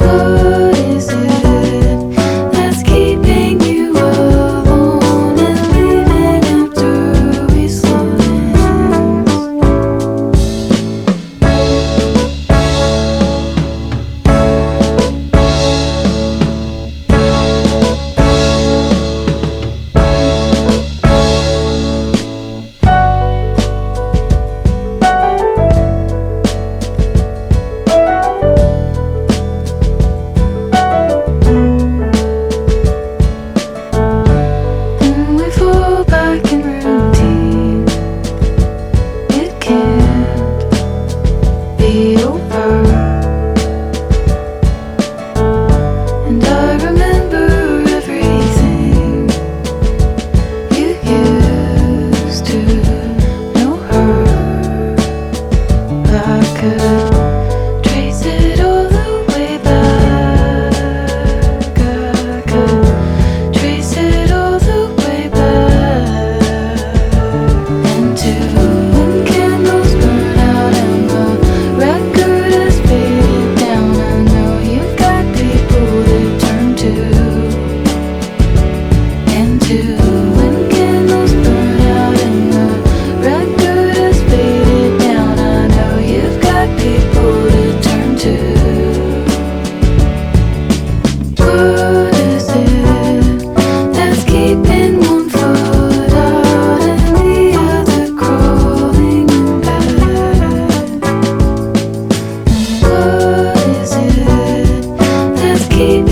What is it that's keeping you alone and leaving after we slow dance? We fall back in routine. It can't be over. And I remember everything you used to know her. I could trace it all the way back. I could trace it all the way back. Into when candles burn out and the record has faded down. I know you've got people to turn to. Into when candles burn out and the record has faded down. I know you've got people to turn to. What is it that's keeping one foot out and the other crawling in bed? And what is it that's keeping